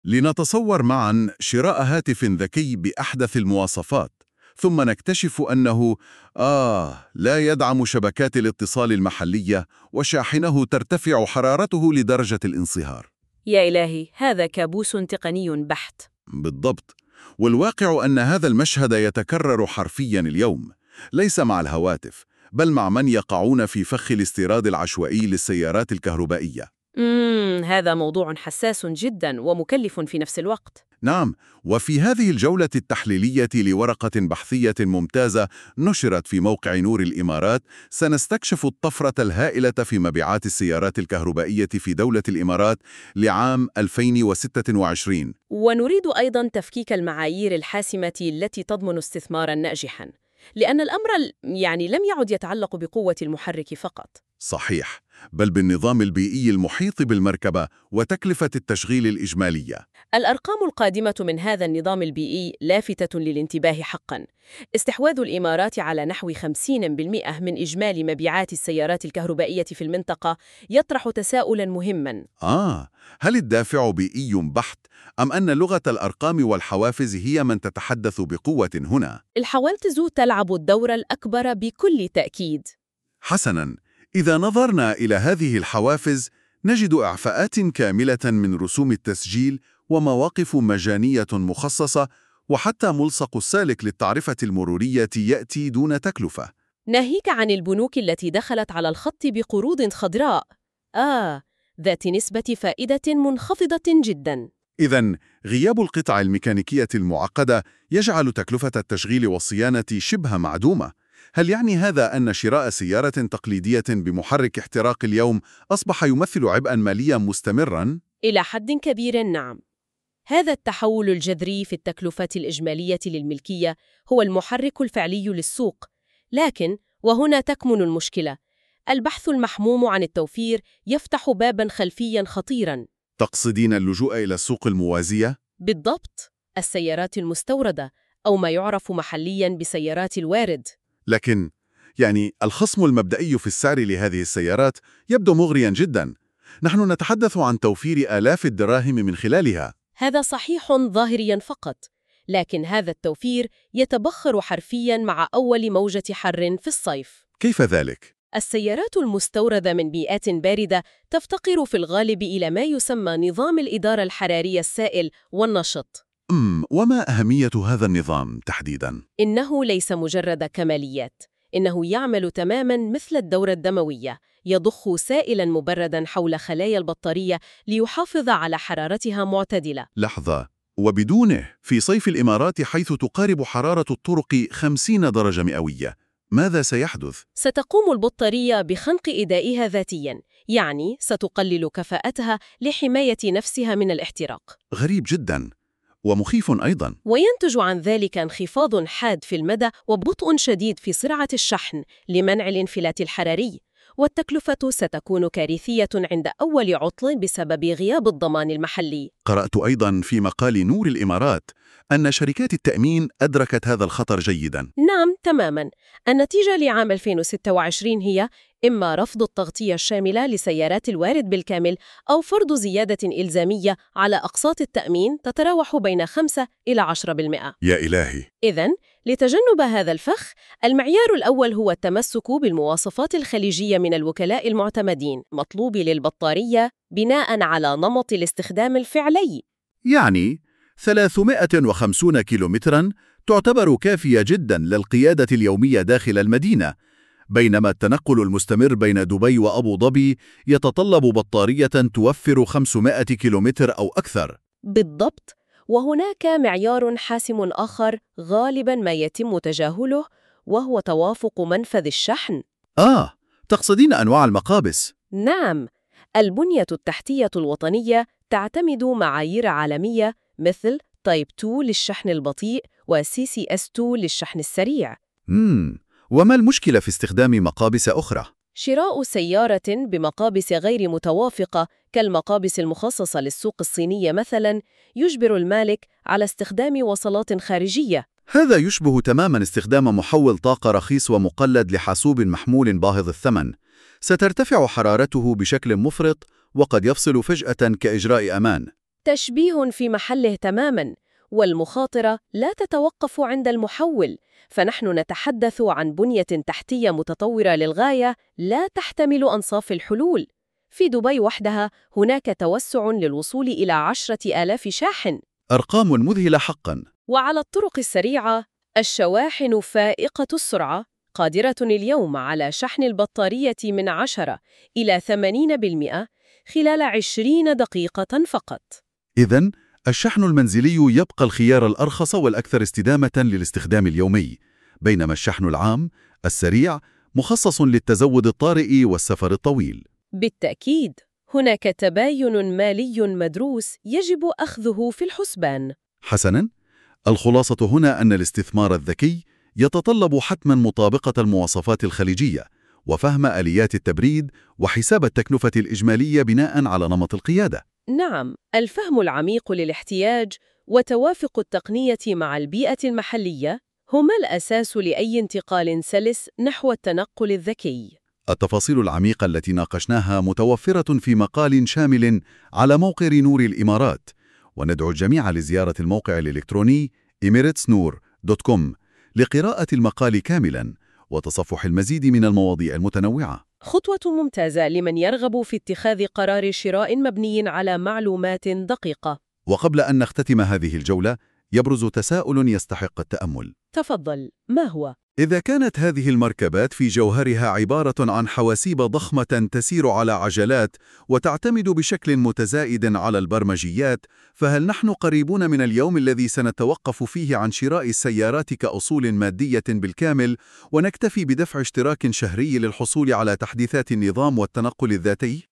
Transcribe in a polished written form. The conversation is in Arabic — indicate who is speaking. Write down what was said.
Speaker 1: لنتصور معا شراء هاتف ذكي بأحدث المواصفات، ثم نكتشف أنه لا يدعم شبكات الاتصال المحلية وشاحنه ترتفع حرارته لدرجة الانصهار.
Speaker 2: يا إلهي، هذا كابوس تقني بحت.
Speaker 1: بالضبط، والواقع أن هذا المشهد يتكرر حرفياً اليوم، ليس مع الهواتف، بل مع من يقعون في فخ الاستيراد العشوائي للسيارات الكهربائية.
Speaker 2: هذا موضوع حساس جدا ومكلف في نفس الوقت.
Speaker 1: نعم، وفي هذه الجولة التحليلية لورقة بحثية ممتازة نشرت في موقع نور الإمارات، سنستكشف الطفرة الهائلة في مبيعات السيارات الكهربائية في دولة الإمارات لعام 2026.
Speaker 2: ونريد أيضا تفكيك المعايير الحاسمة التي تضمن استثماراً ناجحاً، لأن الأمر لم يعد يتعلق بقوة المحرك فقط.
Speaker 1: صحيح، بل بالنظام البيئي المحيط بالمركبة وتكلفة التشغيل الإجمالية.
Speaker 2: الأرقام القادمة من هذا النظام البيئي لافتة للانتباه حقاً. استحواذ الإمارات على نحو 50% من إجمالي مبيعات السيارات الكهربائية في المنطقة يطرح تساؤلاً مهماً.
Speaker 1: هل الدافع بيئي بحت أم أن لغة الأرقام والحوافز هي من تتحدث بقوة هنا؟
Speaker 2: الحوافز تلعب الدور الأكبر بكل تأكيد.
Speaker 1: حسناً، إذا نظرنا إلى هذه الحوافز نجد إعفاءات كاملة من رسوم التسجيل ومواقف مجانية مخصصة، وحتى ملصق السالك للتعرفة المرورية يأتي دون تكلفة.
Speaker 2: ناهيك عن البنوك التي دخلت على الخط بقروض خضراء ذات نسبة فائدة منخفضة جداً.
Speaker 1: إذن غياب القطع الميكانيكية المعقدة يجعل تكلفة التشغيل والصيانة شبه معدومة. هل يعني هذا أن شراء سيارة تقليدية بمحرك احتراق اليوم أصبح يمثل عبئاً مالياً مستمراً؟
Speaker 2: إلى حد كبير نعم. هذا التحول الجذري في التكلفة الإجمالية للملكية هو المحرك الفعلي للسوق، لكن وهنا تكمن المشكلة. البحث المحموم عن التوفير يفتح باباً خلفياً خطيراً.
Speaker 1: تقصدين اللجوء إلى السوق الموازية؟
Speaker 2: بالضبط، السيارات المستوردة، أو ما يعرف محلياً بسيارات الوارد.
Speaker 1: لكن الخصم المبدئي في السعر لهذه السيارات يبدو مغرياً جداً. نحن نتحدث عن توفير آلاف الدراهم من خلالها.
Speaker 2: هذا صحيح ظاهرياً فقط، لكن هذا التوفير يتبخر حرفياً مع أول موجة حر في الصيف.
Speaker 1: كيف ذلك؟
Speaker 2: السيارات المستوردة من بيئات باردة تفتقر في الغالب إلى ما يسمى نظام الإدارة الحرارية السائل والنشط.
Speaker 1: وما أهمية هذا النظام تحديداً؟
Speaker 2: إنه ليس مجرد كماليات، إنه يعمل تماماً مثل الدورة الدموية، يضخ سائلاً مبرداً حول خلايا البطارية ليحافظ على حرارتها معتدلة.
Speaker 1: لحظة، وبدونه في صيف الإمارات حيث تقارب حرارة الطرق 50 درجة مئوية، ماذا سيحدث؟
Speaker 2: ستقوم البطارية بخنق إدائها ذاتياً، يعني ستقلل كفاءتها لحماية نفسها من الاحتراق.
Speaker 1: غريب جداً ومخيف أيضاً.
Speaker 2: وينتج عن ذلك انخفاض حاد في المدى وبطء شديد في سرعة الشحن لمنع الانفلات الحراري، والتكلفة ستكون كارثية عند أول عطل بسبب غياب الضمان المحلي.
Speaker 1: قرأت أيضاً في مقال نور الإمارات أن شركات التأمين أدركت هذا الخطر جيداً.
Speaker 2: نعم تماماً. النتيجة لعام 2026 هي إما رفض التغطية الشاملة لسيارات الوارد بالكامل، أو فرض زيادة إلزامية على أقساط التأمين تتراوح بين 5 إلى 10%.
Speaker 1: يا إلهي!
Speaker 2: إذن لتجنب هذا الفخ، المعيار الأول هو التمسك بالمواصفات الخليجية من الوكلاء المعتمدين مطلوب للبطارية بناء على نمط الاستخدام الفعلي.
Speaker 1: 350 كيلومتراً تعتبر كافية جداً للقيادة اليومية داخل المدينة، بينما التنقل المستمر بين دبي وأبو ظبي يتطلب بطارية توفر 500 كيلومتر أو أكثر.
Speaker 2: بالضبط، وهناك معيار حاسم آخر غالباً ما يتم تجاهله، وهو توافق منفذ الشحن.
Speaker 1: تقصدين أنواع المقابس؟
Speaker 2: نعم، البنية التحتية الوطنية تعتمد معايير عالمية مثل تايب 2 للشحن البطيء و CCS2 للشحن السريع.
Speaker 1: وما المشكلة في استخدام مقابس أخرى؟
Speaker 2: شراء سيارة بمقابس غير متوافقة كالمقابس المخصصة للسوق الصينية مثلاً يجبر المالك على استخدام وصلات خارجية.
Speaker 1: هذا يشبه تماماً استخدام محول طاقة رخيص ومقلد لحاسوب محمول باهظ الثمن. سترتفع حرارته بشكل مفرط وقد يفصل فجأة كإجراء أمان.
Speaker 2: تشبيه في محله تماماً، والمخاطرة لا تتوقف عند المحول، فنحن نتحدث عن بنية تحتية متطورة للغاية لا تحتمل أنصاف الحلول. في دبي وحدها هناك توسع للوصول إلى 10,000 شاحن.
Speaker 1: أرقام مذهلة حقاً.
Speaker 2: وعلى الطرق السريعة، الشواحن فائقة السرعة قادرة اليوم على شحن البطارية من 10 إلى 80% خلال 20 دقيقة فقط.
Speaker 1: إذن الشحن المنزلي يبقى الخيار الأرخص والأكثر استدامة للاستخدام اليومي، بينما الشحن العام السريع مخصص للتزود الطارئ والسفر الطويل.
Speaker 2: بالتأكيد، هناك تباين مالي مدروس يجب أخذه في الحسبان.
Speaker 1: حسناً، الخلاصة هنا أن الاستثمار الذكي يتطلب حتماً مطابقة المواصفات الخليجية وفهم آليات التبريد وحساب التكلفة الإجمالية بناءً على نمط القيادة.
Speaker 2: نعم، الفهم العميق للاحتياج وتوافق التقنية مع البيئة المحلية هما الأساس لأي انتقال سلس نحو التنقل الذكي.
Speaker 1: التفاصيل العميقة التي ناقشناها متوفرة في مقال شامل على موقع نور الإمارات، وندعو الجميع لزيارة الموقع الإلكتروني emirates.noor.com لقراءة المقال كاملاً وتصفح المزيد من المواضيع المتنوعة.
Speaker 2: خطوة ممتازة لمن يرغب في اتخاذ قرار شراء مبني على معلومات دقيقة.
Speaker 1: وقبل أن نختتم هذه الجولة، يبرز تساؤل يستحق التأمل.
Speaker 2: تفضل، ما هو؟
Speaker 1: إذا كانت هذه المركبات في جوهرها عبارة عن حواسيب ضخمة تسير على عجلات وتعتمد بشكل متزايد على البرمجيات، فهل نحن قريبون من اليوم الذي سنتوقف فيه عن شراء السيارات كأصول مادية بالكامل ونكتفي بدفع اشتراك شهري للحصول على تحديثات النظام والتنقل الذاتي؟